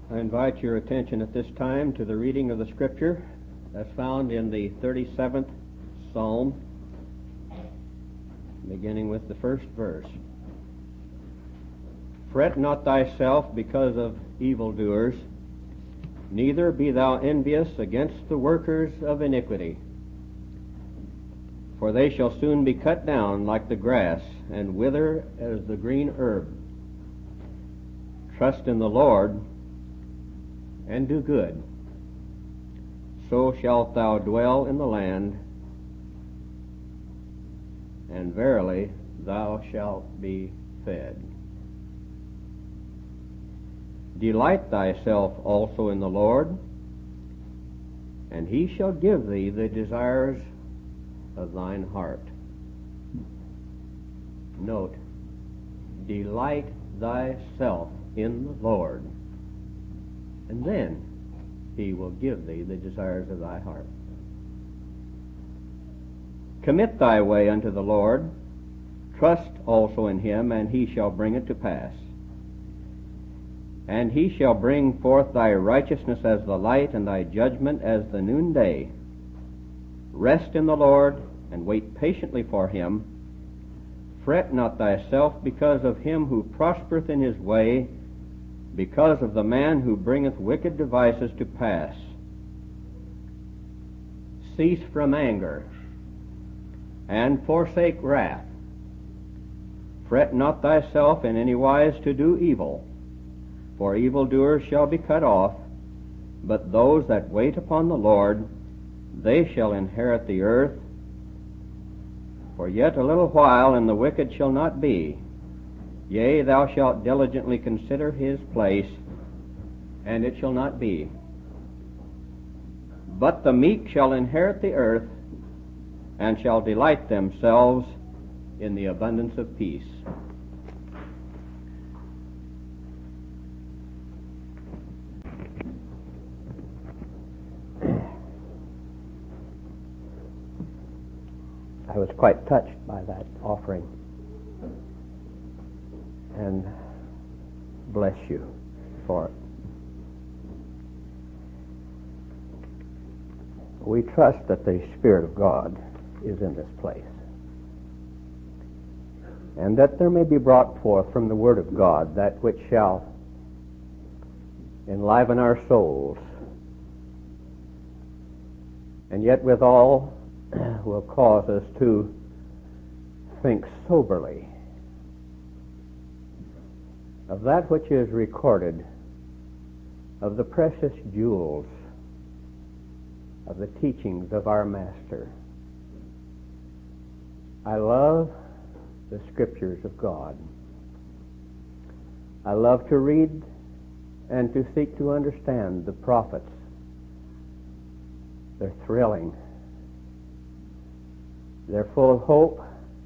I invite your attention at this time to the reading of the Scripture that's found in the 37th Psalm, beginning with the first verse. Fret not thyself because of evildoers, neither be thou envious against the workers of iniquity. For they shall soon be cut down like the grass, and wither as the green herb. Trust in the Lord, and do good. So shalt thou dwell in the land, and verily thou shalt be fed. Delight thyself also in the Lord, and he shall give thee the desires of thine heart. Note, delight thyself in the Lord, and then he will give thee the desires of thy heart. Commit thy way unto the Lord, trust also in him, and he shall bring it to pass. And he shall bring forth thy righteousness as the light, and thy judgment as the noonday. Rest in the Lord, and wait patiently for him. Fret not thyself because of him who prospereth in his way, because of the man who bringeth wicked devices to pass. Cease from anger, and forsake wrath. Fret not thyself in any wise to do evil, for evildoers shall be cut off, but those that wait upon the Lord, they shall inherit the earth. For yet a little while, and the wicked shall not be. Yea, thou shalt diligently consider his place, and it shall not be. But the meek shall inherit the earth, and shall delight themselves in the abundance of peace. I was quite touched by that offering, and bless you for it. We trust that the Spirit of God is in this place, and that there may be brought forth from the Word of God that which shall enliven our souls, and yet withal will cause us to think soberly of that which is recorded of the precious jewels of the teachings of our Master. I love the Scriptures of God. I love to read and to seek to understand the prophets. They're thrilling. They're full of hope,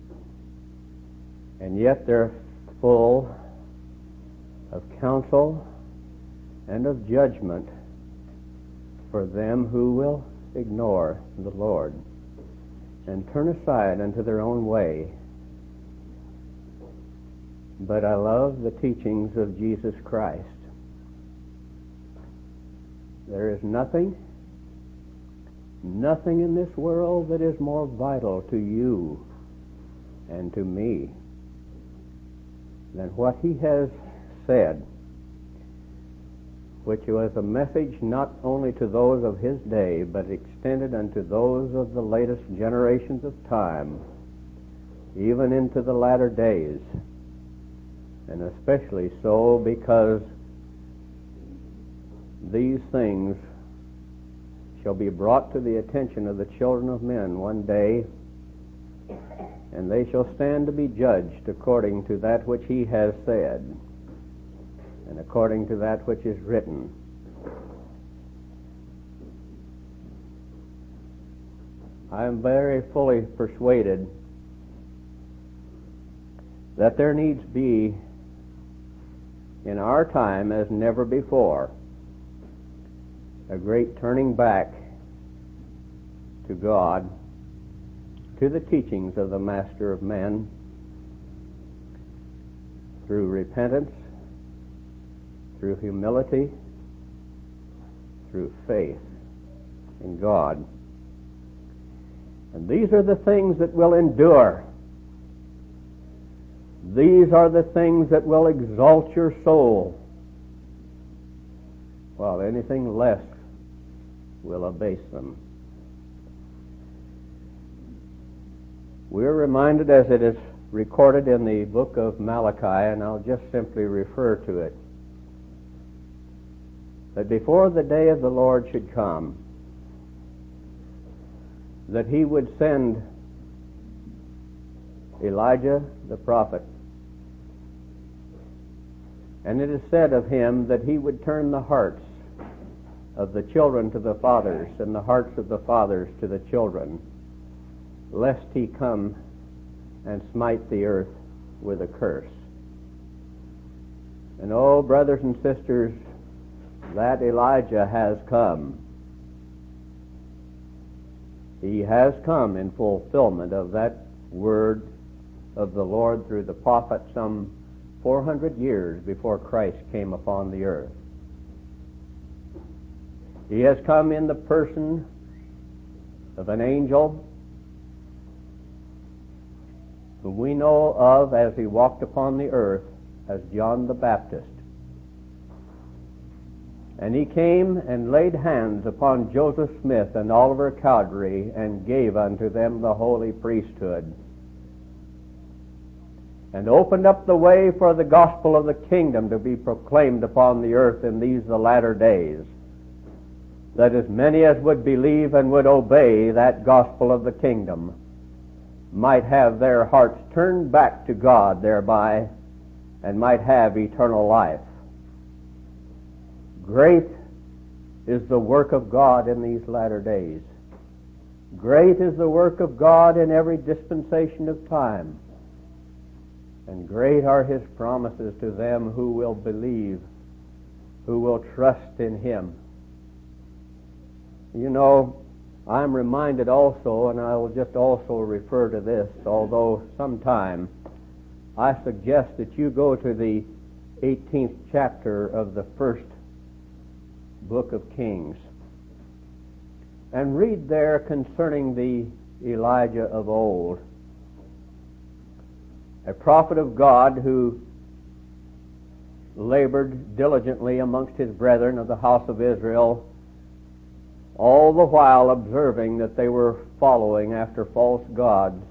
and yet they're full of counsel and of judgment for them who will ignore the Lord and turn aside unto their own way. But I love the teachings of Jesus Christ. There is nothing in this world that is more vital to you and to me than what he has said, which was a message not only to those of his day, but extended unto those of the latest generations of time, even into the latter days, and especially so because these things shall be brought to the attention of the children of men one day, and they shall stand to be judged according to that which he has said, and according to that which is written. I am very fully persuaded that there needs be, in our time as never before, a great turning back to God, to the teachings of the Master of Men, through repentance, through humility, through faith in God. And these are the things that will endure. These are the things that will exalt your soul, while anything less will abase them. We're reminded, as it is recorded in the book of Malachi, and I'll just simply refer to it, that before the day of the Lord should come, that he would send Elijah the prophet. And it is said of him that he would turn the hearts of the children to the fathers and the hearts of the fathers to the children, lest he come and smite the earth with a curse. And oh, brothers and sisters, that Elijah has come. He has come in fulfillment of that word of the Lord through the prophet some 400 years before Christ came upon the earth. He has come in the person of an angel whom we know of as he walked upon the earth as John the Baptist. And he came and laid hands upon Joseph Smith and Oliver Cowdery and gave unto them the holy priesthood, and opened up the way for the gospel of the kingdom to be proclaimed upon the earth in these the latter days, that as many as would believe and would obey that gospel of the kingdom might have their hearts turned back to God thereby, and might have eternal life. Great is the work of God in these latter days. Great is the work of God in every dispensation of time. And great are his promises to them who will believe, who will trust in him. You know, I'm reminded also, and I will just also refer to this, although sometime I suggest that you go to the 18th chapter of the first book of Kings and read there concerning the Elijah of old, a prophet of God who labored diligently amongst his brethren of the house of Israel, all the while observing that they were following after false gods.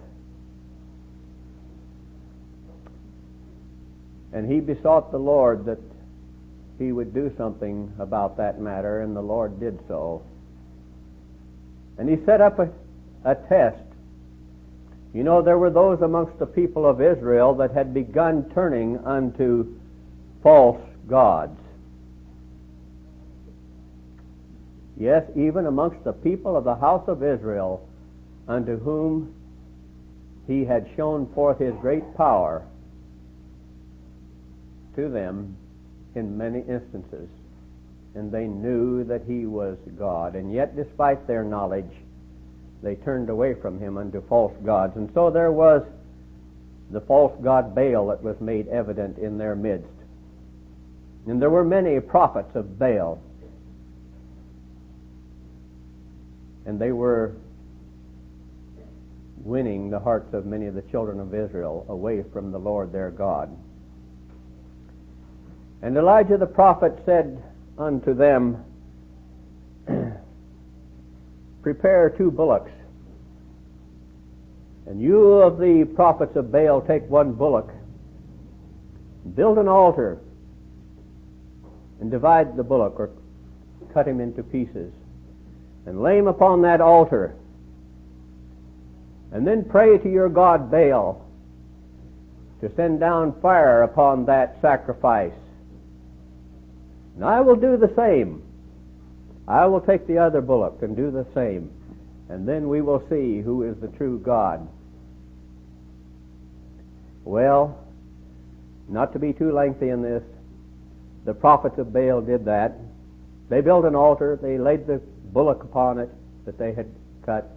And he besought the Lord that he would do something about that matter, and the Lord did so. And he set up a test. You know, there were those amongst the people of Israel that had begun turning unto false gods. Yes, even amongst the people of the house of Israel, unto whom he had shown forth his great power, to them in many instances, and they knew that he was God, and yet despite their knowledge they turned away from him unto false gods. And so there was the false god Baal that was made evident in their midst, and there were many prophets of Baal, and they were winning the hearts of many of the children of Israel away from the Lord their God. And Elijah the prophet said unto them, prepare 2 bullocks, and you of the prophets of Baal take 1 bullock, build an altar, and divide the bullock, or cut him into pieces, and lay him upon that altar, and then pray to your god Baal to send down fire upon that sacrifice. And I will do the same. I will take the other bullock and do the same, and then we will see who is the true God. Well, not to be too lengthy in this, the prophets of Baal did that. They built an altar, they laid the bullock upon it that they had cut,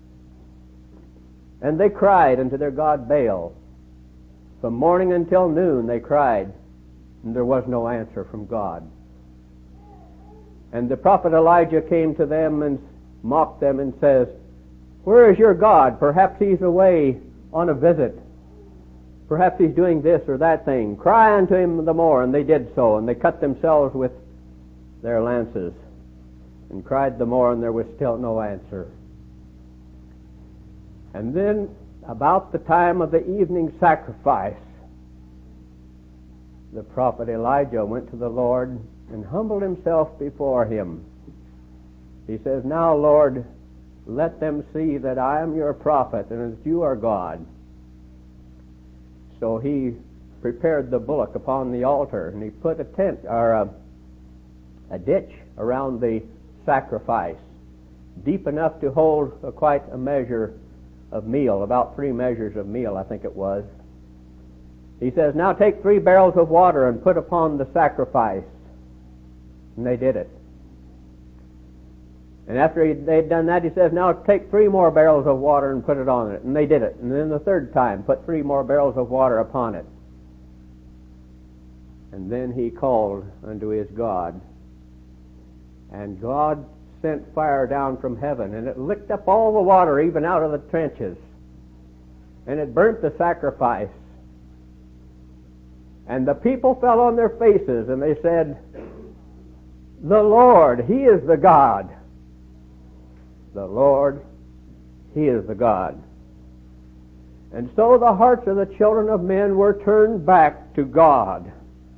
and they cried unto their god Baal. From morning until noon they cried, and there was no answer from God. And the prophet Elijah came to them and mocked them and says, "Where is your God? Perhaps he's away on a visit. Perhaps he's doing this or that thing. Cry unto him the more." And they did so, and they cut themselves with their lances and cried the more, and there was still no answer. And then, about the time of the evening sacrifice, the prophet Elijah went to the Lord and humbled himself before him. He says, "Now, Lord, let them see that I am your prophet and that you are God." So he prepared the bullock upon the altar, and he put a tent or a ditch around the sacrifice, deep enough to hold quite a measure of meal, about 3 measures of meal, I think it was. He says, "Now take 3 barrels of water and put upon the sacrifice." And they did it. And after they'd done that, he says, "Now take 3 more barrels of water and put it on it." And they did it. And then the third time, put 3 more barrels of water upon it. And then he called unto his God. And God sent fire down from heaven, and it licked up all the water, even out of the trenches. And it burnt the sacrifice. And the people fell on their faces, and they said, "The Lord, He is the God. The Lord, He is the God." And so the hearts of the children of men were turned back to God.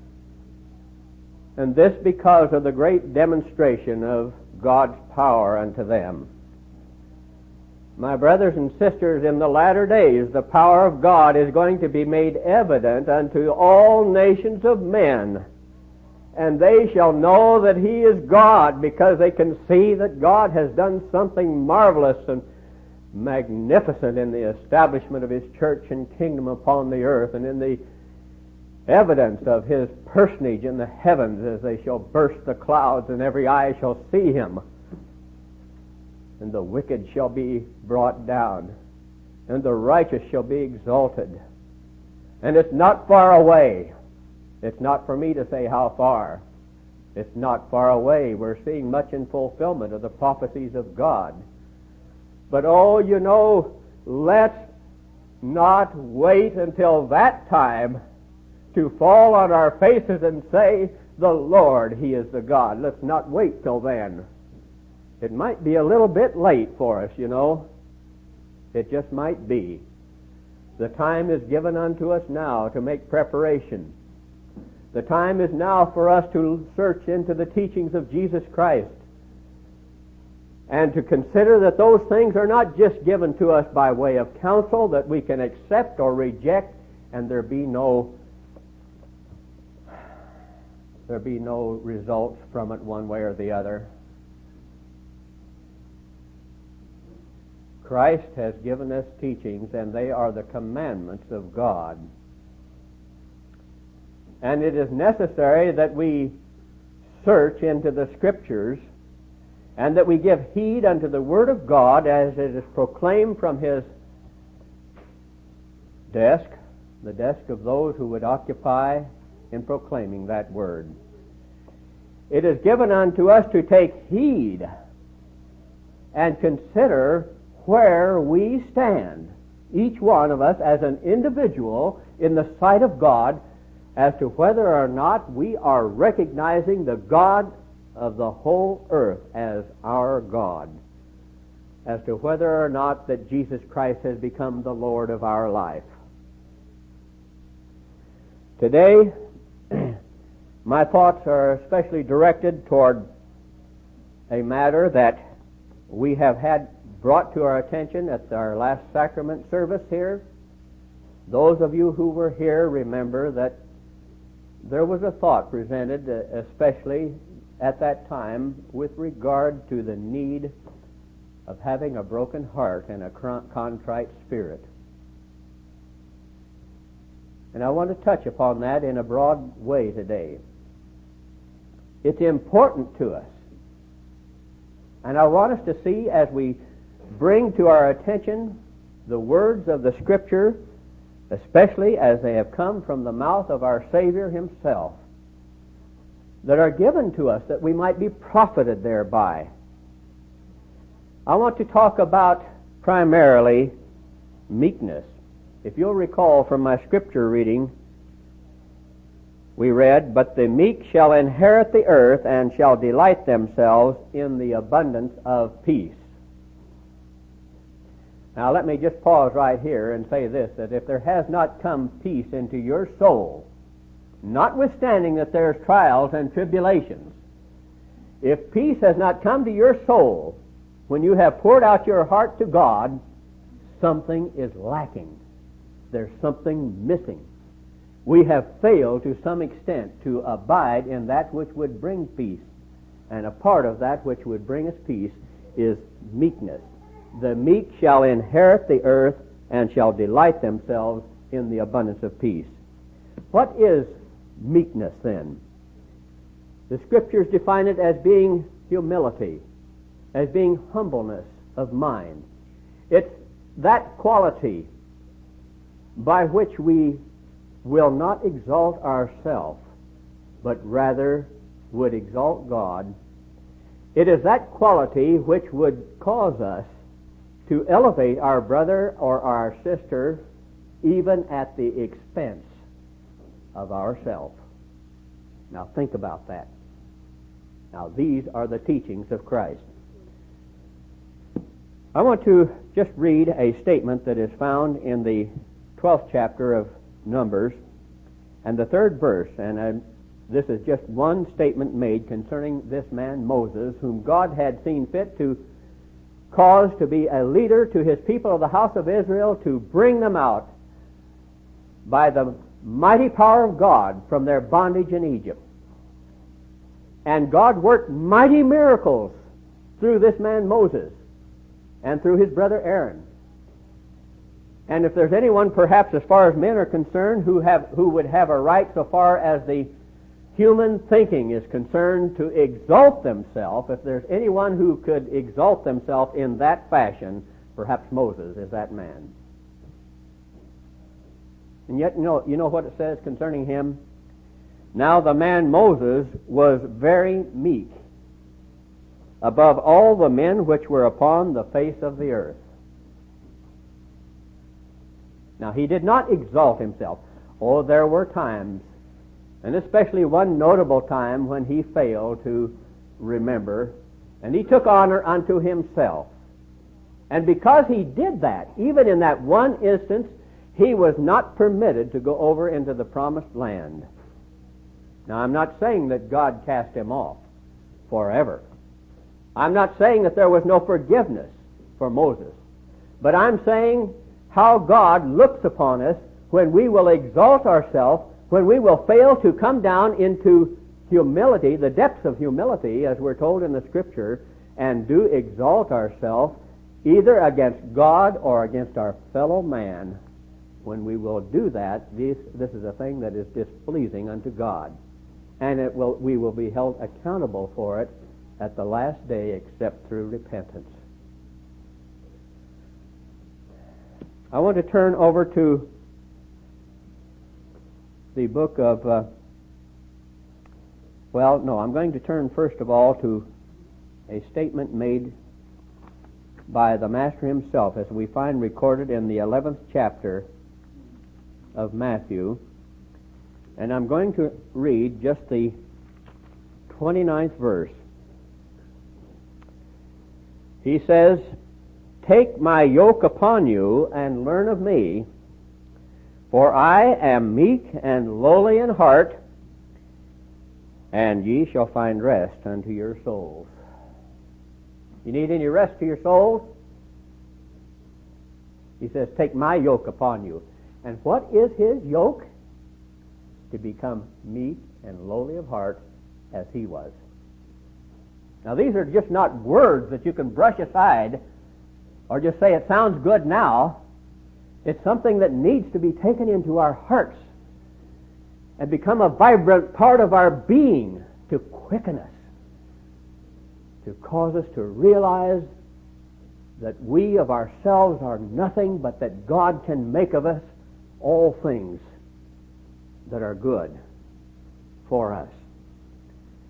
And this because of the great demonstration of God's power unto them. My brothers and sisters, in the latter days, the power of God is going to be made evident unto all nations of men. And they shall know that He is God, because they can see that God has done something marvelous and magnificent in the establishment of His church and kingdom upon the earth, and in the evidence of His personage in the heavens, as they shall burst the clouds and every eye shall see Him. And the wicked shall be brought down, and the righteous shall be exalted. And it's not far away. It's not for me to say how far. It's not far away. We're seeing much in fulfillment of the prophecies of God. But oh, you know, let's not wait until that time to fall on our faces and say, "The Lord, He is the God." Let's not wait till then. It might be a little bit late for us, you know. It just might be. The time is given unto us now to make preparation. The time is now for us to search into the teachings of Jesus Christ and to consider that those things are not just given to us by way of counsel that we can accept or reject, and there be no results from it one way or the other. Christ has given us teachings, and they are the commandments of God. And it is necessary that we search into the Scriptures and that we give heed unto the Word of God as it is proclaimed from His desk, the desk of those who would occupy in proclaiming that Word. It is given unto us to take heed and consider where we stand, each one of us as an individual in the sight of God, as to whether or not we are recognizing the God of the whole earth as our God, as to whether or not that Jesus Christ has become the Lord of our life. Today, my thoughts are especially directed toward a matter that we have had brought to our attention at our last sacrament service here. Those of you who were here remember that there was a thought presented, especially at that time, with regard to the need of having a broken heart and a contrite spirit. And I want to touch upon that in a broad way today. It's important to us. And I want us to see, as we bring to our attention the words of the Scripture, especially as they have come from the mouth of our Savior Himself, that are given to us that we might be profited thereby. I want to talk about primarily meekness. If you'll recall from my scripture reading, we read, "But the meek shall inherit the earth and shall delight themselves in the abundance of peace." Now let me just pause right here and say this, that if there has not come peace into your soul, notwithstanding that there's trials and tribulations, if peace has not come to your soul when you have poured out your heart to God, something is lacking. There's something missing. We have failed to some extent to abide in that which would bring peace. And a part of that which would bring us peace is meekness. The meek shall inherit the earth and shall delight themselves in the abundance of peace. What is meekness then? The Scriptures define it as being humility, as being humbleness of mind. It's that quality by which we will not exalt ourselves, but rather would exalt God. It is that quality which would cause us to elevate our brother or our sister even at the expense of ourselves. Now think about that. Now these are the teachings of Christ. I want to just read a statement that is found in the 12th chapter of Numbers and the 3rd verse, and this is just one statement made concerning this man Moses, whom God had seen fit to cause to be a leader to his people of the house of Israel, to bring them out by the mighty power of God from their bondage in Egypt. And God worked mighty miracles through this man Moses and through his brother Aaron. And if there's anyone, perhaps as far as men are concerned, who would have a right so far as the human thinking is concerned to exalt themselves, if there's anyone who could exalt themselves in that fashion, perhaps Moses is that man. And yet, you know what it says concerning him? Now the man Moses was very meek above all the men which were upon the face of the earth. Now he did not exalt himself. Oh, there were times, and especially one notable time when he failed to remember, and he took honor unto himself. And because he did that, even in that one instance, he was not permitted to go over into the promised land. Now, I'm not saying that God cast him off forever. I'm not saying that there was no forgiveness for Moses. But I'm saying how God looks upon us when we will exalt ourselves, when we will fail to come down into humility, the depths of humility, as we're told in the Scripture, and do exalt ourselves either against God or against our fellow man. When we will do that, this is a thing that is displeasing unto God. And we will be held accountable for it at the last day except through repentance. I want to turn over to the book of, I'm going to turn first of all to a statement made by the Master himself, as we find recorded in the 11th chapter of Matthew. And I'm going to read just the 29th verse. He says, "Take my yoke upon you and learn of me, for I am meek and lowly in heart, and ye shall find rest unto your souls." You need any rest to your souls? He says, "Take my yoke upon you." And what is his yoke? To become meek and lowly of heart as he was. Now these are just not words that you can brush aside or just say it sounds good now. It's something that needs to be taken into our hearts and become a vibrant part of our being to quicken us, to cause us to realize that we of ourselves are nothing, but that God can make of us all things that are good for us.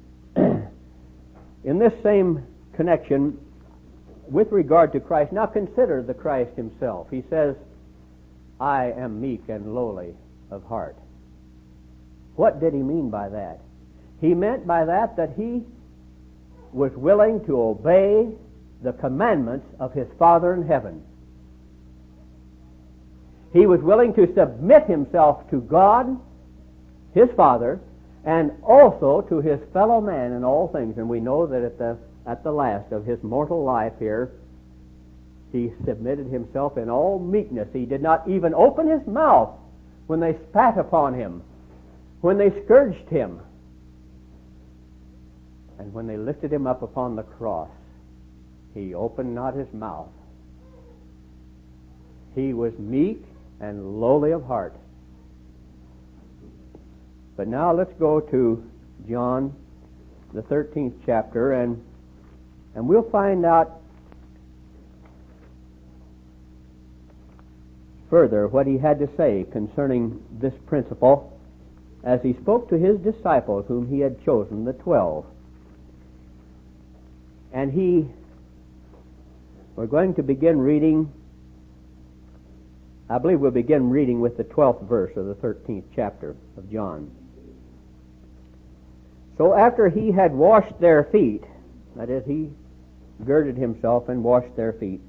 In this same connection, with regard to Christ, now consider the Christ himself. He says, I am meek and lowly of heart. What did he mean by that? He meant by that he was willing to obey the commandments of his Father in heaven. He was willing to submit himself to God, his Father, and also to his fellow man in all things. And we know that at the last of his mortal life here, he submitted himself in all meekness. He did not even open his mouth when they spat upon him, when they scourged him, and when they lifted him up upon the cross. He opened not his mouth. He was meek and lowly of heart. But now let's go to John, the 13th chapter, and we'll find out further what he had to say concerning this principle as he spoke to his disciples whom he had chosen, the 12. And we're going to begin reading, I believe we'll begin reading with the 12th verse of the 13th chapter of John. So after he had washed their feet, that is, he girded himself and washed their feet,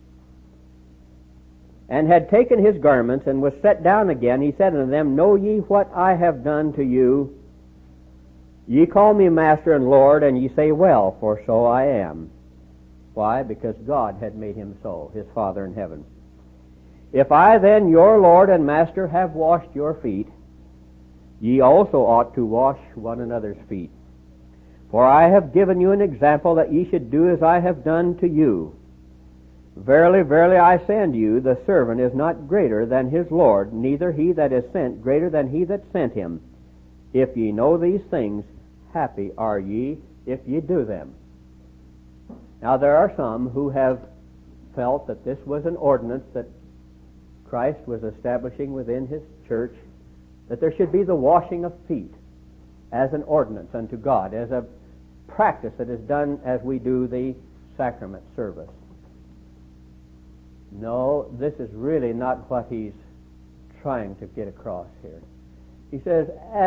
and had taken his garments and was set down again, he said unto them, Know ye what I have done to you? Ye call me Master and Lord, and ye say, Well, for so I am. Why? Because God had made him so, his Father in heaven. If I then, your Lord and Master, have washed your feet, ye also ought to wash one another's feet. For I have given you an example that ye should do as I have done to you. Verily, verily, I say unto you, the servant is not greater than his Lord, neither he that is sent greater than he that sent him. If ye know these things, happy are ye if ye do them. Now there are some who have felt that this was an ordinance that Christ was establishing within his church, that there should be the washing of feet as an ordinance unto God, as a practice that is done as we do the sacrament service. No, this is really not what he's trying to get across here. He says,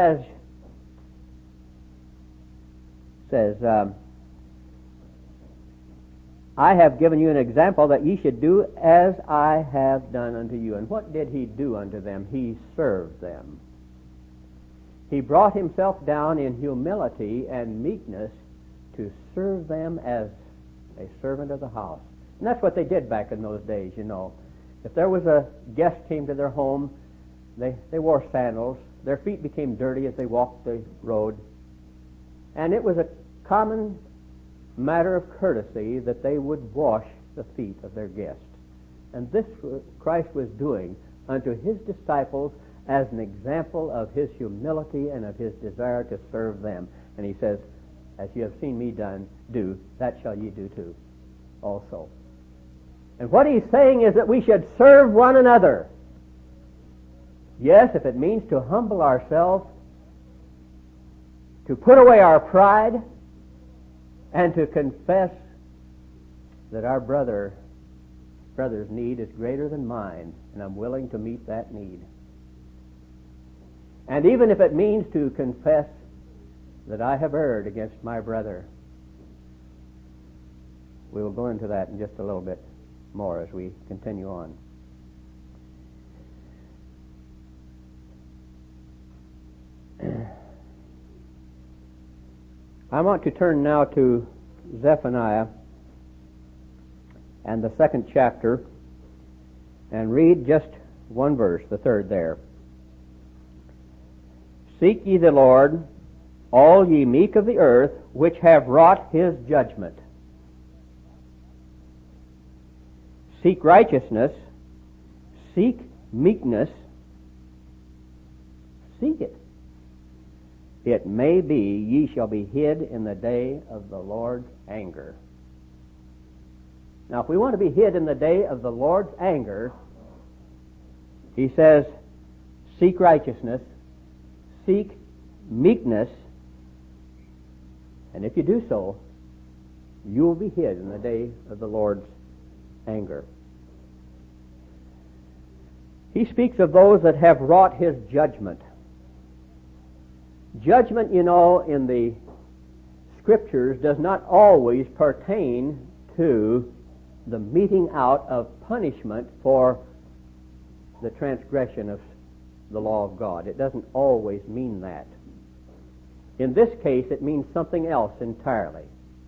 I have given you an example that ye should do as I have done unto you. And what did he do unto them? He served them. He brought himself down in humility and meekness to serve them as a servant of the house. And that's what they did back in those days, you know. If there was a guest came to their home, they wore sandals. Their feet became dirty as they walked the road. And it was a common matter of courtesy that they would wash the feet of their guest. And this Christ was doing unto his disciples as an example of his humility and of his desire to serve them. And he says, as you have seen me do, that shall ye do too also. And what he's saying is that we should serve one another. Yes, if it means to humble ourselves, to put away our pride, and to confess that our brother's need is greater than mine, and I'm willing to meet that need. And even if it means to confess that I have erred against my brother, we will go into that in just a little bit more as we continue on. I want to turn now to Zephaniah and the 2nd chapter and read just one verse, the 3rd there. Seek ye the Lord, all ye meek of the earth, which have wrought his judgment. Seek righteousness, seek meekness, seek it. It may be ye shall be hid in the day of the Lord's anger. Now, if we want to be hid in the day of the Lord's anger, he says, seek righteousness, seek meekness, and if you do so, You will be hid in the day of the Lord's anger. He speaks of those that have wrought his judgment. Judgment, you know, in the Scriptures does not always pertain to the meting out of punishment for the transgression of the law of God. It doesn't always mean that. In this case, it means something else entirely.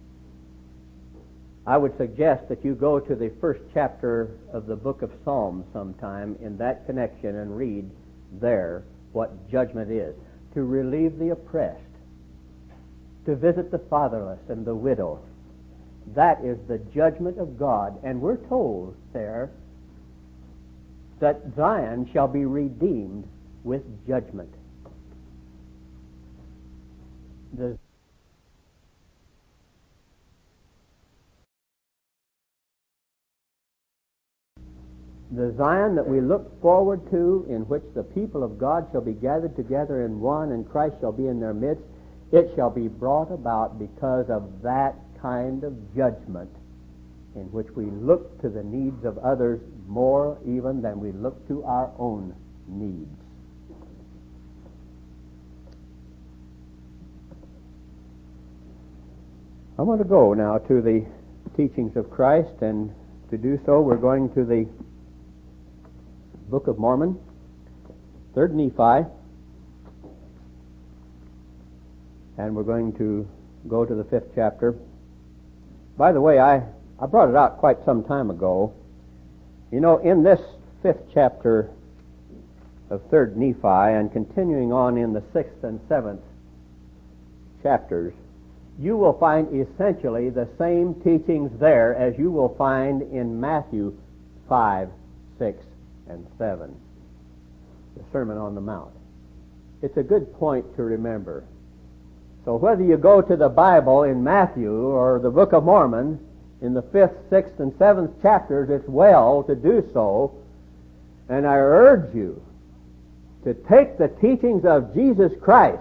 I would suggest that you go to the first chapter of the book of Psalms sometime in that connection and read there what judgment is. To relieve the oppressed, to visit the fatherless and the widow. That is the judgment of God. And we're told there that Zion shall be redeemed with judgment. The Zion that we look forward to, in which the people of God shall be gathered together in one, and Christ shall be in their midst, it shall be brought about because of that kind of judgment in which we look to the needs of others more even than we look to our own needs. I want to go now to the teachings of Christ, and to do so we're going to the Book of Mormon, 3rd Nephi, and we're going to go to the 5th chapter. By the way, I brought it out quite some time ago. You know, in this 5th chapter of 3rd Nephi, and continuing on in the 6th and 7th chapters, you will find essentially the same teachings there as you will find in Matthew 5, 6, and 7, the Sermon on the Mount. It's a good point to remember. So whether you go to the Bible in Matthew or the Book of Mormon in the 5th, 6th, and 7th chapters, it's well to do so. And I urge you to take the teachings of Jesus Christ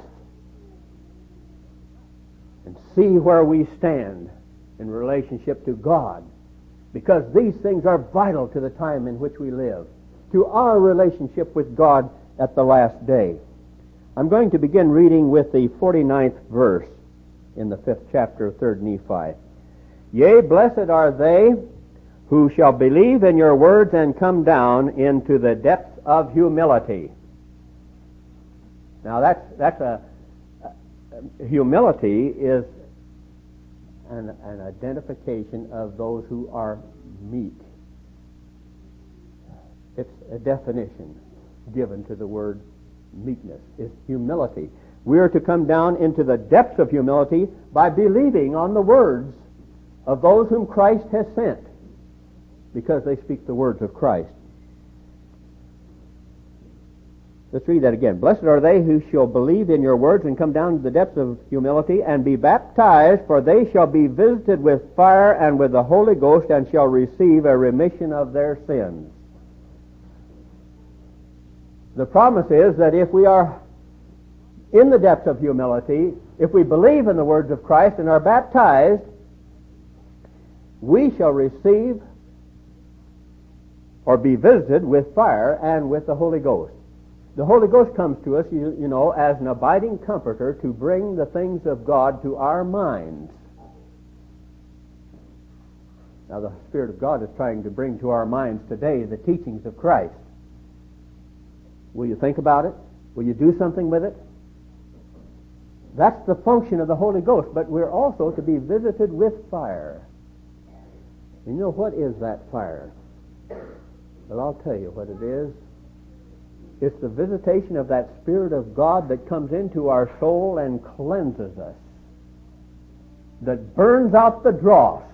and see where we stand in relationship to God, because these things are vital to the time in which we live, to our relationship with God at the last day. I'm going to begin reading with the 49th verse in the 5th chapter of 3rd Nephi. Yea, blessed are they who shall believe in your words and come down into the depths of humility. Now humility is an identification of those who are meek. It's a definition given to the word meekness, is humility. We are to come down into the depths of humility by believing on the words of those whom Christ has sent, because they speak the words of Christ. Let's read that again. Blessed are they who shall believe in your words and come down to the depths of humility and be baptized, for they shall be visited with fire and with the Holy Ghost and shall receive a remission of their sins. The promise is that if we are in the depths of humility, if we believe in the words of Christ and are baptized, we shall receive or be visited with fire and with the Holy Ghost. The Holy Ghost comes to us, you know, as an abiding comforter to bring the things of God to our minds. Now, the Spirit of God is trying to bring to our minds today the teachings of Christ. Will you think about it? Will you do something with it? That's the function of the Holy Ghost, but we're also to be visited with fire. And you know, what is that fire? Well, I'll tell you what it is. It's the visitation of that Spirit of God that comes into our soul and cleanses us, that burns out the dross,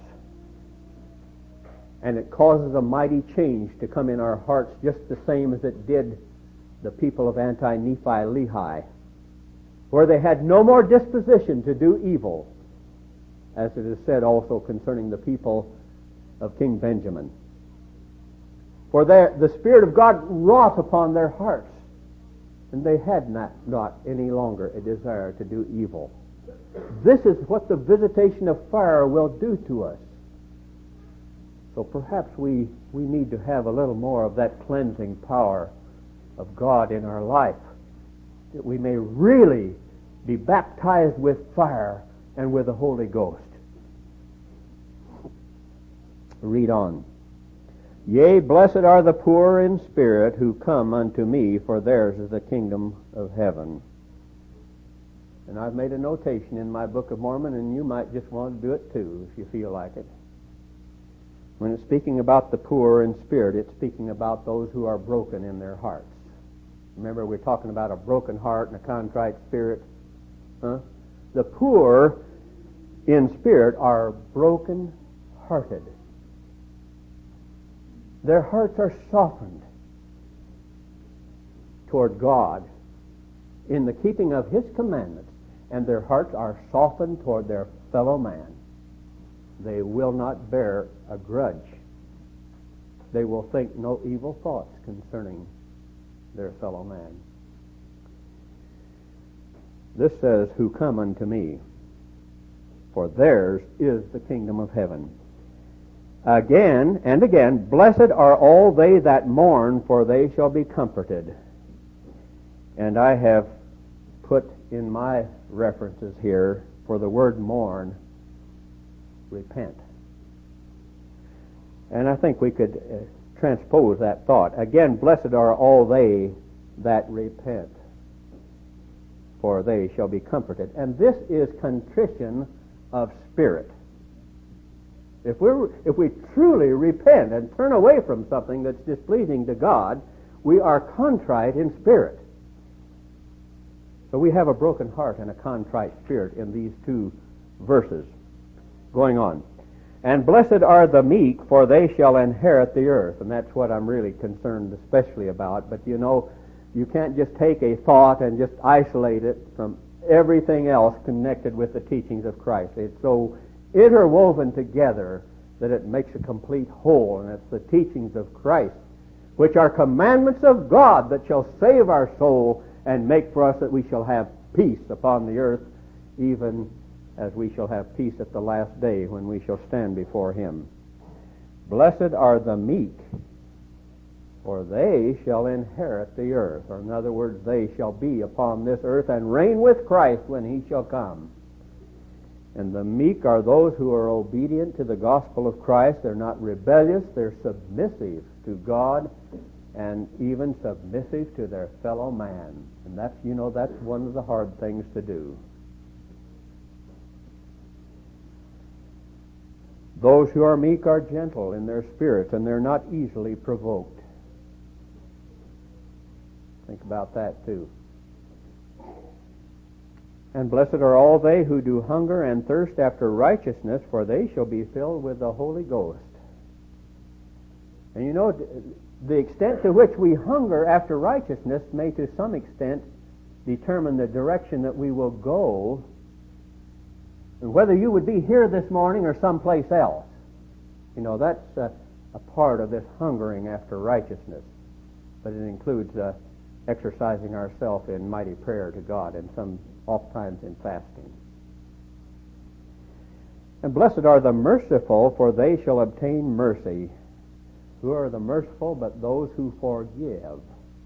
and it causes a mighty change to come in our hearts, just the same as it did the people of Anti-Nephi-Lehi, where they had no more disposition to do evil, as it is said also concerning the people of King Benjamin. For the Spirit of God wrought upon their hearts, and they had not any longer a desire to do evil. This is what the visitation of fire will do to us. So perhaps we need to have a little more of that cleansing power of God in our life, that we may really be baptized with fire and with the Holy Ghost. Read on. Yea, blessed are the poor in spirit who come unto me, for theirs is the kingdom of heaven. And I've made a notation in my Book of Mormon, and you might just want to do it too if you feel like it. When it's speaking about the poor in spirit, it's speaking about those who are broken in their hearts. Remember, we're talking about a broken heart and a contrite spirit. The poor in spirit are broken-hearted. Their hearts are softened toward God in the keeping of His commandments, and their hearts are softened toward their fellow man. They will not bear a grudge. They will think no evil thoughts concerning their fellow man. This says, who come unto me, for theirs is the kingdom of heaven. Again and again, blessed are all they that mourn, for they shall be comforted. And I have put in my references here, for the word mourn, repent. And I think we could transpose that thought. Again, blessed are all they that repent, for they shall be comforted. And this is contrition of spirit. If we truly repent and turn away from something that's displeasing to God, we are contrite in spirit. So we have a broken heart and a contrite spirit in these two verses. Going on. And blessed are the meek, for they shall inherit the earth. And that's what I'm really concerned especially about. But you know, you can't just take a thought and just isolate it from everything else connected with the teachings of Christ. It's so interwoven together that it makes a complete whole, and it's the teachings of Christ, which are commandments of God that shall save our soul and make for us that we shall have peace upon the earth, even as we shall have peace at the last day when we shall stand before Him. Blessed are the meek, for they shall inherit the earth. Or in other words, they shall be upon this earth and reign with Christ when He shall come. And the meek are those who are obedient to the gospel of Christ. They're not rebellious. They're submissive to God and even submissive to their fellow man. And that's one of the hard things to do. Those who are meek are gentle in their spirits, and they're not easily provoked. Think about that too. And blessed are all they who do hunger and thirst after righteousness, for they shall be filled with the Holy Ghost. And you know, the extent to which we hunger after righteousness may to some extent determine the direction that we will go, and whether you would be here this morning or someplace else. You know, that's a part of this hungering after righteousness. But it includes exercising ourselves in mighty prayer to God, and oftentimes in fasting. And blessed are the merciful, for they shall obtain mercy. Who are the merciful but those who forgive?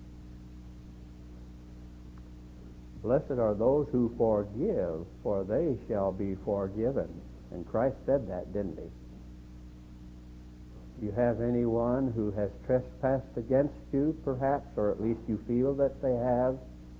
Blessed are those who forgive, for they shall be forgiven. And Christ said that, didn't He? Do you have anyone who has trespassed against you, perhaps, or at least you feel that they have?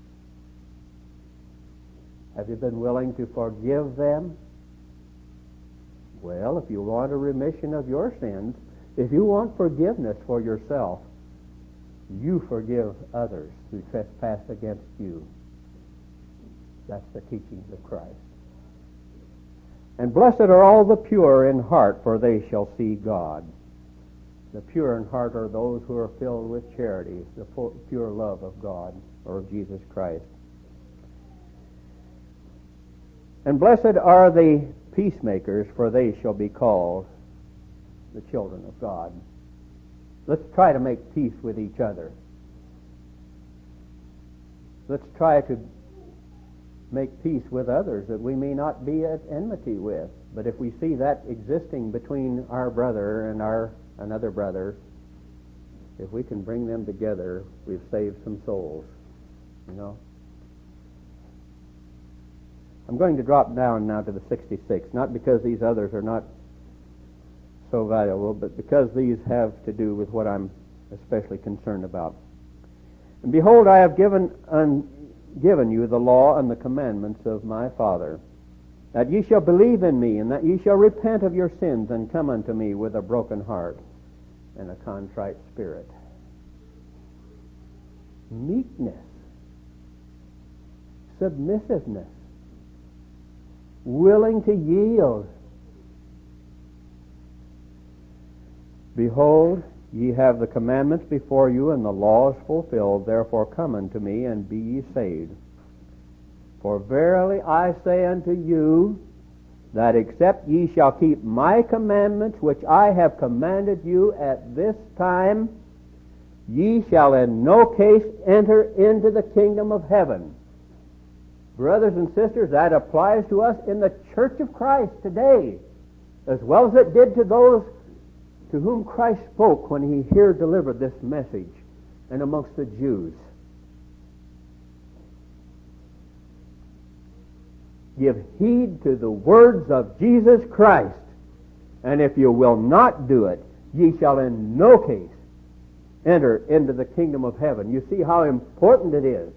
Have you been willing to forgive them? Well, if you want a remission of your sins, if you want forgiveness for yourself, you forgive others who trespass against you. That's the teachings of Christ. And blessed are all the pure in heart, for they shall see God. The pure in heart are those who are filled with charity, the pure love of God, or of Jesus Christ. And blessed are the peacemakers, for they shall be called the children of God. Let's try to make peace with each other. Let's try to make peace with others that we may not be at enmity with. But if we see that existing between our brother and another brother, if we can bring them together, we've saved some souls. You know? I'm going to drop down now to the 66, not because these others are not so valuable, but because these have to do with what I'm especially concerned about. And behold, I have given you the law and the commandments of my Father, that ye shall believe in me, and that ye shall repent of your sins, and come unto me with a broken heart and a contrite spirit. Meekness, submissiveness, willing to yield. Behold, ye have the commandments before you, and the law is fulfilled. Therefore come unto me, and be ye saved. For verily I say unto you, that except ye shall keep my commandments, which I have commanded you at this time, ye shall in no case enter into the kingdom of heaven. Brothers and sisters, that applies to us in the Church of Christ today, as well as it did to those to whom Christ spoke when he here delivered this message, and amongst the Jews. Give heed to the words of Jesus Christ, and if you will not do it, ye shall in no case enter into the kingdom of heaven. You see how important it is.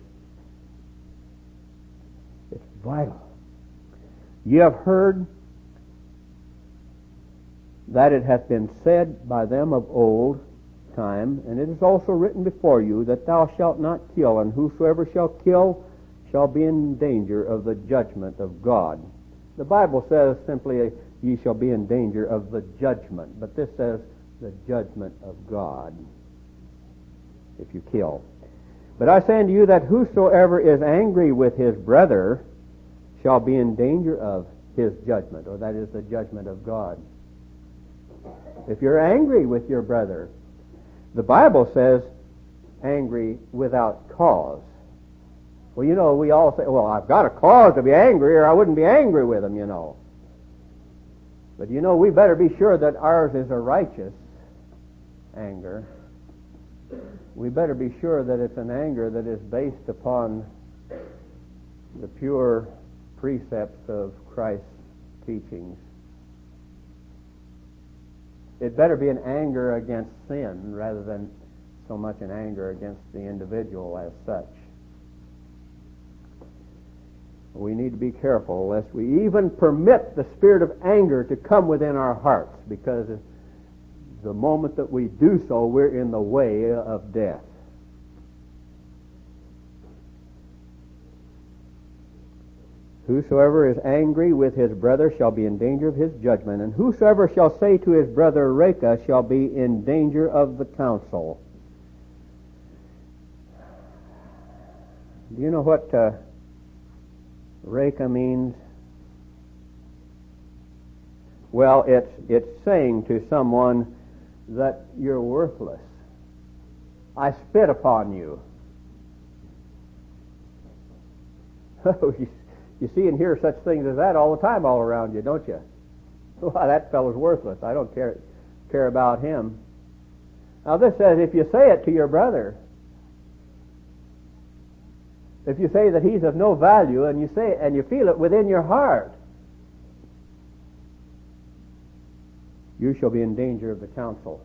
It's vital. You have heard that it hath been said by them of old time, and it is also written before you, that thou shalt not kill, and whosoever shall kill shall be in danger of the judgment of God. The Bible says simply, ye shall be in danger of the judgment, but this says the judgment of God if you kill. But I say unto you that whosoever is angry with his brother shall be in danger of his judgment, or that is the judgment of God. If you're angry with your brother, the Bible says angry without cause. Well, you know, we all say, well, I've got a cause to be angry or I wouldn't be angry with him, you know. But you know, we better be sure that ours is a righteous anger. We better be sure that it's an anger that is based upon the pure precepts of Christ's teachings. It better be an anger against sin rather than so much an anger against the individual as such. We need to be careful lest we even permit the spirit of anger to come within our hearts, because the moment that we do so, we're in the way of death. Whosoever is angry with his brother shall be in danger of his judgment, and whosoever shall say to his brother, Reka, shall be in danger of the council. Do you know what Reka means? Well, it's saying to someone that you're worthless. I spit upon you. You see and hear such things as that all the time all around you, don't you? Well, that fellow's worthless. I don't care about him. Now this says if you say it to your brother, if you say that he's of no value, and you say it and you feel it within your heart, you shall be in danger of the council.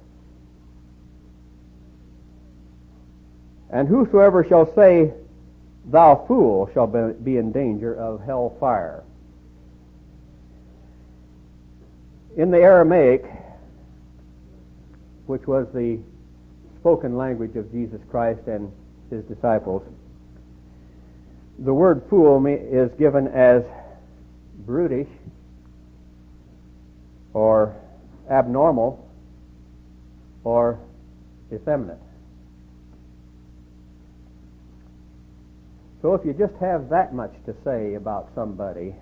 And whosoever shall say, Thou fool, shall be in danger of hell fire. In the Aramaic, which was the spoken language of Jesus Christ and his disciples, the word fool is given as brutish or abnormal or effeminate. So if you just have that much to say about somebody,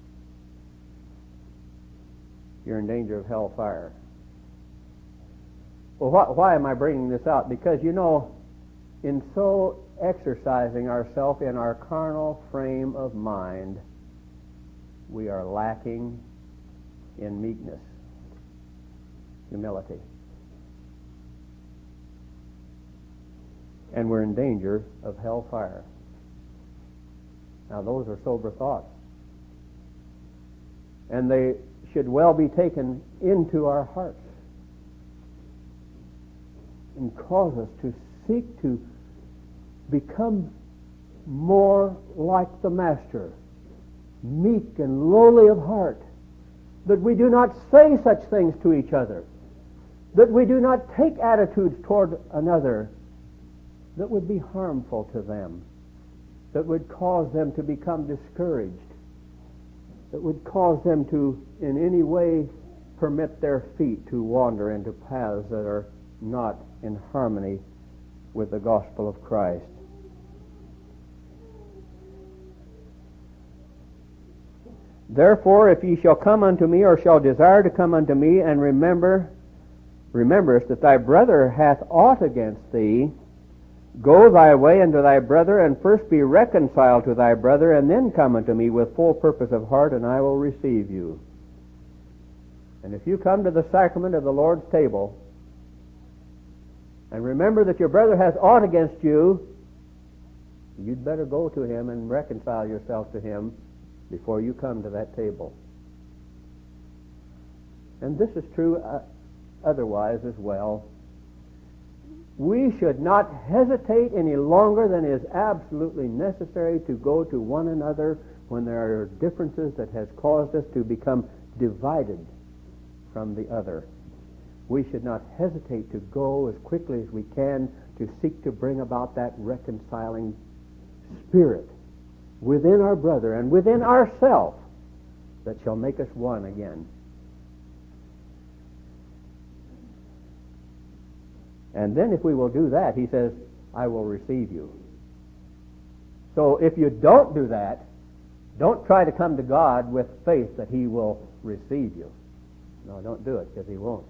you're in danger of hellfire. Well, why am I bringing this out? Because, you know, in so exercising ourselves in our carnal frame of mind, we are lacking in meekness, humility. And we're in danger of hellfire. Now, those are sober thoughts. And they should well be taken into our hearts and cause us to seek to become more like the Master, meek and lowly of heart, that we do not say such things to each other, that we do not take attitudes toward another that would be harmful to them, that would cause them to become discouraged, that would cause them to in any way permit their feet to wander into paths that are not in harmony with the gospel of Christ. Therefore, if ye shall come unto me, or shall desire to come unto me, and rememberest that thy brother hath aught against thee, go thy way unto thy brother, and first be reconciled to thy brother, and then come unto me with full purpose of heart, and I will receive you. And if you come to the sacrament of the Lord's table, and remember that your brother has aught against you, you'd better go to him and reconcile yourself to him before you come to that table. And this is true otherwise as well. We should not hesitate any longer than is absolutely necessary to go to one another when there are differences that has caused us to become divided from the other. We should not hesitate to go as quickly as we can to seek to bring about that reconciling spirit within our brother and within ourselves that shall make us one again. And then if we will do that, he says, I will receive you. So if you don't do that, don't try to come to God with faith that he will receive you. No, don't do it, because he won't.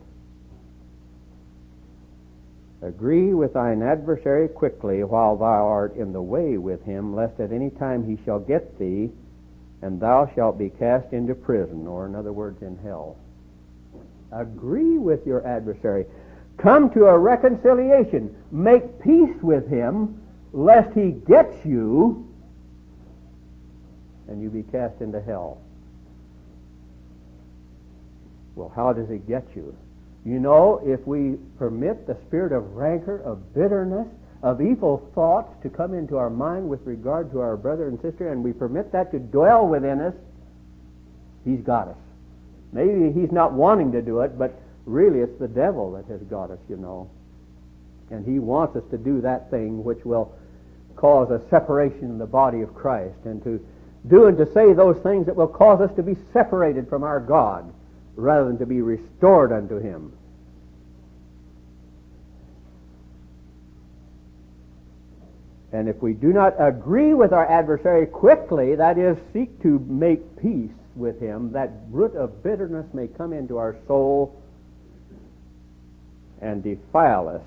Agree with thine adversary quickly while thou art in the way with him, lest at any time he shall get thee, and thou shalt be cast into prison, or in other words, in hell. Agree with your adversary. Come to a reconciliation. Make peace with him, lest he gets you, and you be cast into hell. Well, how does he get you? You know, if we permit the spirit of rancor, of bitterness, of evil thoughts to come into our mind with regard to our brother and sister, and we permit that to dwell within us, he's got us. Maybe he's not wanting to do it, but really it's the devil that has got us, you know. And he wants us to do that thing which will cause a separation in the body of Christ, and to do and to say those things that will cause us to be separated from our God, rather than to be restored unto him. And if we do not agree with our adversary quickly, that is, seek to make peace with him, that root of bitterness may come into our soul and defile us,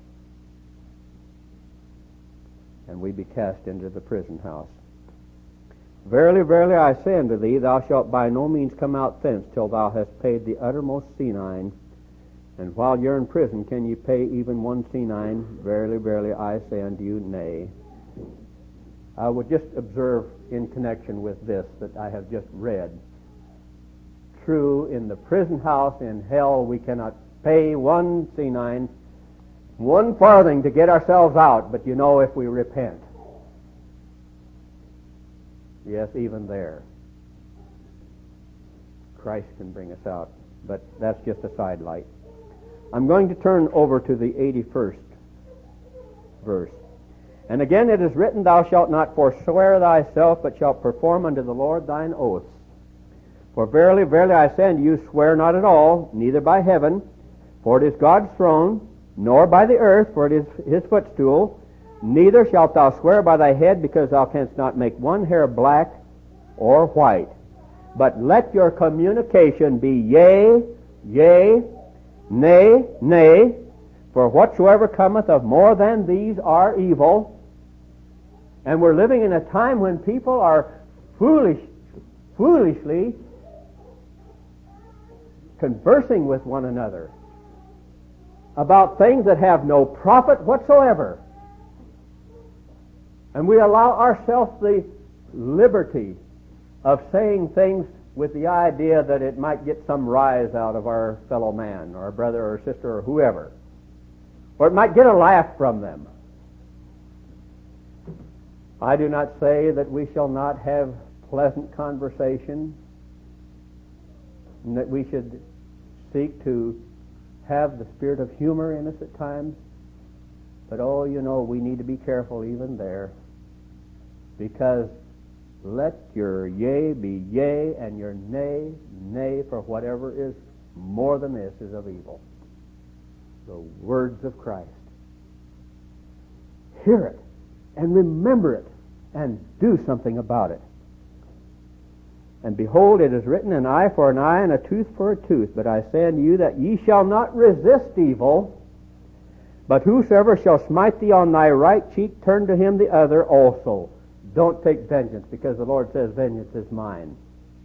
and we be cast into the prison house. Verily, verily, I say unto thee, thou shalt by no means come out thence till thou hast paid the uttermost senine. And while you're in prison, can you pay even one senine? Verily, verily, I say unto you, nay. I would just observe in connection with this that I have just read. True, in the prison house, in hell, we cannot pay one senine, one farthing to get ourselves out, but you know, if we repent, yes, even there, Christ can bring us out. But that's just a sidelight. I'm going to turn over to the 81st verse. And again it is written, thou shalt not forswear thyself, but shalt perform unto the Lord thine oaths. For verily, verily, I say unto you, swear not at all, neither by heaven, for it is God's throne, nor by the earth, for it is his footstool, neither shalt thou swear by thy head, because thou canst not make one hair black or white. But let your communication be yea, yea, nay, nay, for whatsoever cometh of more than these are evil. And we're living in a time when people are foolishly conversing with one another about things that have no profit whatsoever. And we allow ourselves the liberty of saying things with the idea that it might get some rise out of our fellow man, or brother or sister or whoever. Or it might get a laugh from them. I do not say that we shall not have pleasant conversation, and that we should seek to have the spirit of humor in us at times. But we need to be careful even there, because let your yea be yea, and your nay, nay, for whatever is more than this is of evil. The words of Christ. Hear it, and remember it, and do something about it. And behold, it is written, an eye for an eye, and a tooth for a tooth. But I say unto you that ye shall not resist evil, but whosoever shall smite thee on thy right cheek, turn to him the other also. Don't take vengeance, because the Lord says, vengeance is mine.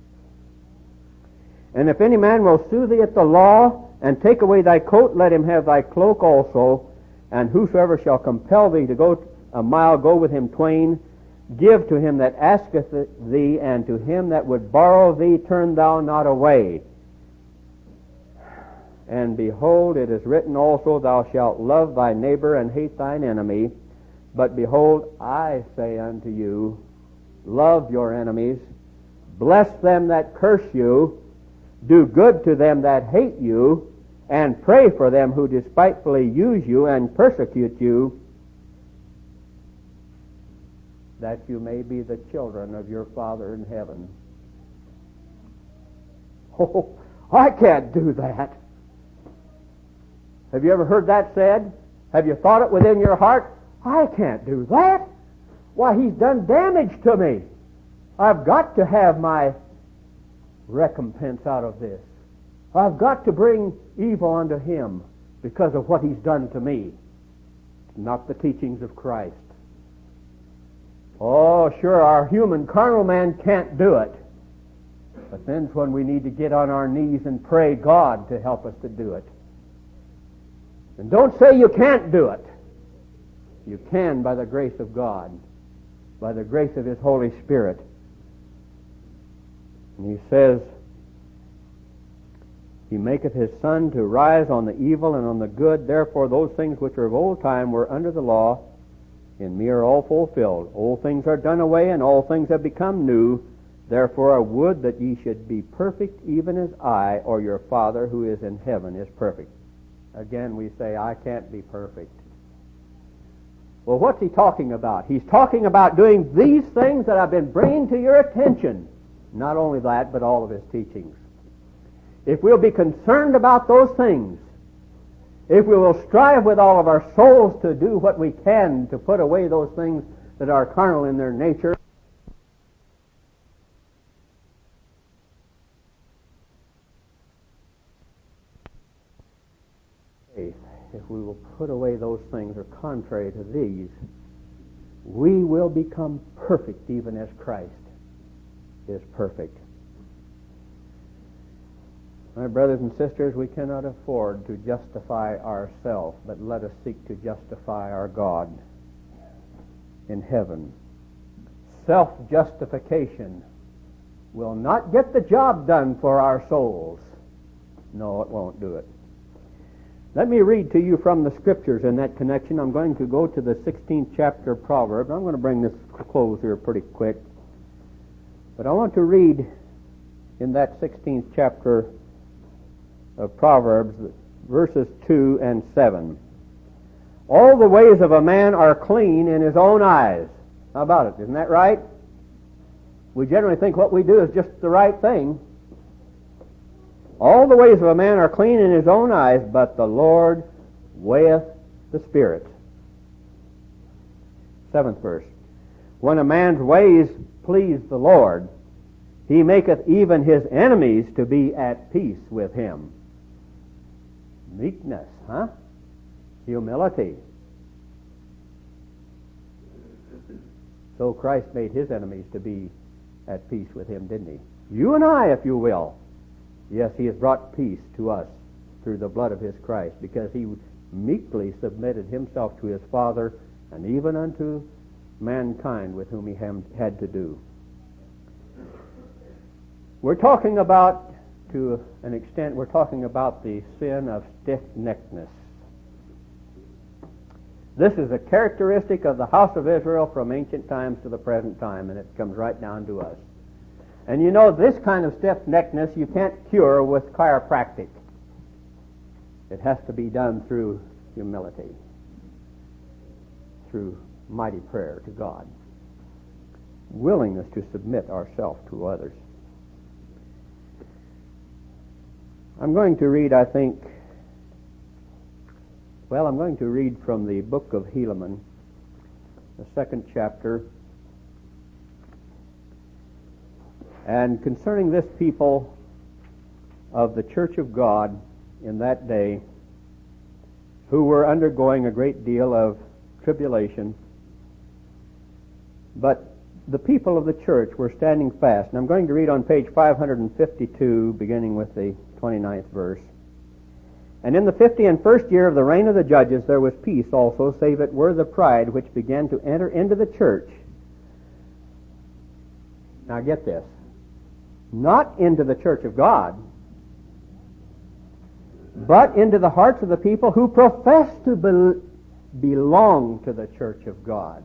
And if any man will sue thee at the law, and take away thy coat, let him have thy cloak also. And whosoever shall compel thee to go a mile, go with him twain. Give to him that asketh thee, and to him that would borrow thee turn thou not away. And behold, it is written also, thou shalt love thy neighbor and hate thine enemy. But behold, I say unto you, love your enemies, bless them that curse you, do good to them that hate you, and pray for them who despitefully use you and persecute you, that you may be the children of your Father in heaven. Oh, I can't do that. Have you ever heard that said? Have you thought it within your heart? I can't do that. Why, he's done damage to me. I've got to have my recompense out of this. I've got to bring evil unto him because of what he's done to me. Not the teachings of Christ. Oh, sure, our human carnal man can't do it. But then's when we need to get on our knees and pray God to help us to do it. And don't say you can't do it. You can by the grace of God, by the grace of his Holy Spirit. And he says, he maketh his sun to rise on the evil and on the good. Therefore those things which are of old time were under the law, in me are all fulfilled. Old things are done away, and all things have become new. Therefore I would that ye should be perfect, even as I, or your Father who is in heaven, is perfect. Again we say, I can't be perfect. Well, what's he talking about? He's talking about doing these things that I've been bringing to your attention. Not only that, but all of his teachings. If we'll be concerned about those things, if we will strive with all of our souls to do what we can to put away those things that are carnal in their nature, if we will put away those things that are contrary to these, we will become perfect even as Christ is perfect. My brothers and sisters, we cannot afford to justify ourselves, but let us seek to justify our God in heaven. Self-justification will not get the job done for our souls. No, it won't do it. Let me read to you from the Scriptures in that connection. I'm going to go to the 16th chapter of Proverbs. I'm going to bring this to close here pretty quick. But I want to read in that 16th chapter of Proverbs, verses 2 and 7. All the ways of a man are clean in his own eyes. How about it? Isn't that right? We generally think what we do is just the right thing. All the ways of a man are clean in his own eyes, but the Lord weigheth the spirits. 7th verse. When a man's ways please the Lord, he maketh even his enemies to be at peace with him. Meekness, huh? Humility. So Christ made his enemies to be at peace with him, didn't he? You and I, if you will. Yes, he has brought peace to us through the blood of his Christ, because he meekly submitted himself to his Father and even unto mankind with whom he had to do. We're talking about, to an extent, we're talking about the sin of stiff-neckedness. This is a characteristic of the house of Israel from ancient times to the present time, and it comes right down to us. And you know, this kind of stiff-neckedness you can't cure with chiropractic. It has to be done through humility, through mighty prayer to God, willingness to submit ourselves to others. I'm going to read, I'm going to read from the book of Helaman, the 2nd chapter. And concerning this people of the Church of God in that day, who were undergoing a great deal of tribulation, but the people of the church were standing fast. And I'm going to read on page 552, beginning with the 29th verse. And in the 51st year of the reign of the judges there was peace also, save it were the pride which began to enter into the church. Now get this. Not into the church of God, but into the hearts of the people who profess to belong to the church of God.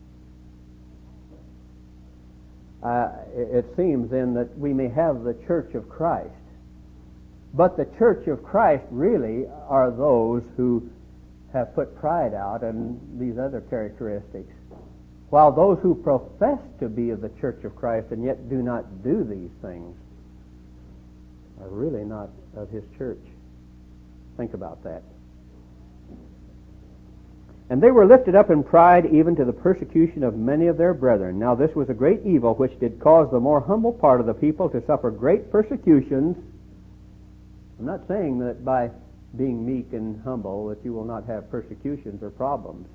It seems then that we may have the church of Christ, but the church of Christ really are those who have put pride out and these other characteristics, while those who profess to be of the church of Christ and yet do not do these things are really not of his church. Think about that. And they were lifted up in pride even to the persecution of many of their brethren. Now this was a great evil which did cause the more humble part of the people to suffer great persecutions. I'm not saying that by being meek and humble that you will not have persecutions or problems.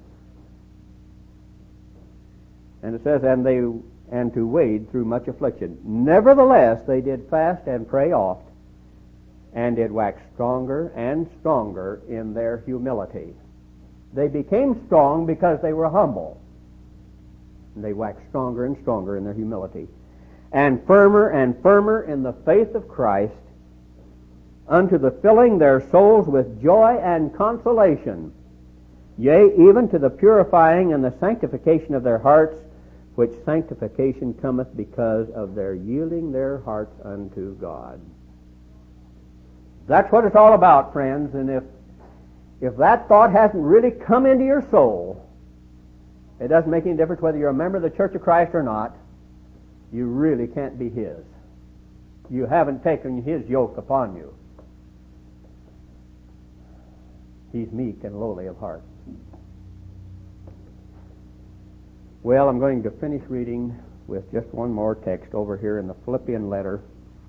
And it says, and to wade through much affliction. Nevertheless, they did fast and pray oft, and did wax stronger and stronger in their humility. They became strong because they were humble. And they waxed stronger and stronger in their humility. And firmer in the faith of Christ, unto the filling their souls with joy and consolation, yea, even to the purifying and the sanctification of their hearts, which sanctification cometh because of their yielding their hearts unto God. That's what it's all about, friends, and if that thought hasn't really come into your soul, it doesn't make any difference whether you're a member of the Church of Christ or not. You really can't be his. You haven't taken his yoke upon you. He's meek and lowly of heart. Well, I'm going to finish reading with just one more text over here in the Philippian letter,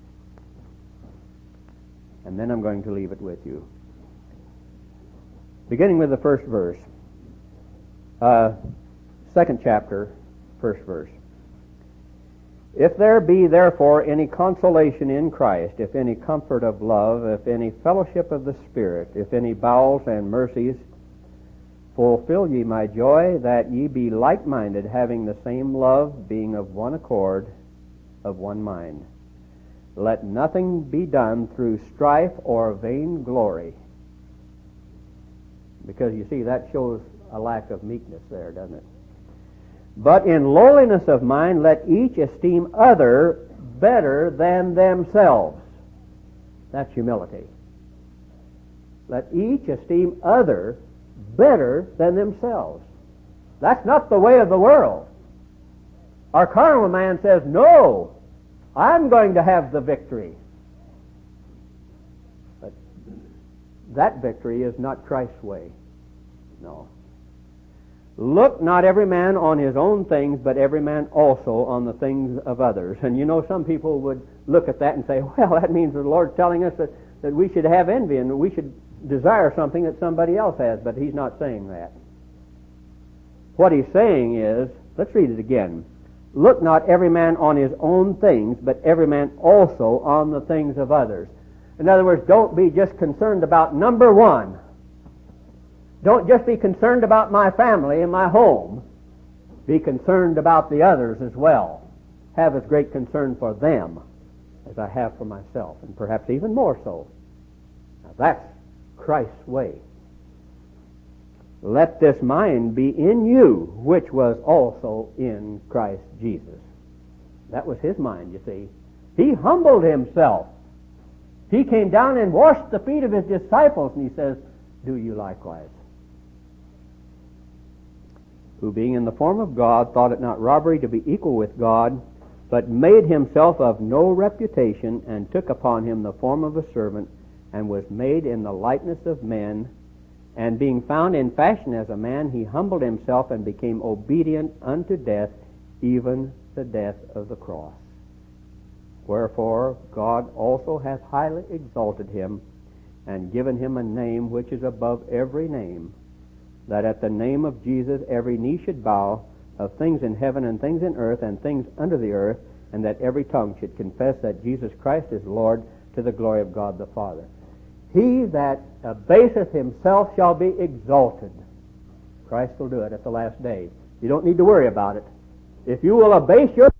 and then I'm going to leave it with you. Beginning with the first verse. 2nd chapter, first verse. If there be therefore any consolation in Christ, if any comfort of love, if any fellowship of the Spirit, if any bowels and mercies, fulfill ye my joy, that ye be like-minded, having the same love, being of one accord, of one mind. Let nothing be done through strife or vain glory. Because you see, that shows a lack of meekness there, doesn't it? But in lowliness of mind, let each esteem other better than themselves. That's humility. Let each esteem other better than themselves. That's not the way of the world. Our carnal man says, no, I'm going to have the victory. But that victory is not Christ's way. No. Look not every man on his own things, but every man also on the things of others. And you know, some people would look at that and say, well, that means the Lord's telling us that we should have envy and we should desire something that somebody else has. But he's not saying that. What he's saying is, Let's read it again. Look not every man on his own things, but every man also on the things of others. In other words, don't be just concerned about number one. Don't just be concerned about my family and my home. Be concerned about the others as well. Have as great concern for them as I have for myself, and perhaps even more so. Now that's Christ's way. Let this mind be in you, which was also in Christ Jesus. That was his mind, you see. He humbled himself. He came down and washed the feet of his disciples, and he says, do you likewise. Who being in the form of God, thought it not robbery to be equal with God, but made himself of no reputation, and took upon him the form of a servant, and was made in the likeness of men. And being found in fashion as a man, he humbled himself and became obedient unto death, even the death of the cross. Wherefore God also hath highly exalted him, and given him a name which is above every name, that at the name of Jesus every knee should bow, of things in heaven and things in earth and things under the earth, and that every tongue should confess that Jesus Christ is Lord, to the glory of God the Father. He that abaseth himself shall be exalted. Christ will do it at the last day. You don't need to worry about it. If you will abase yourself,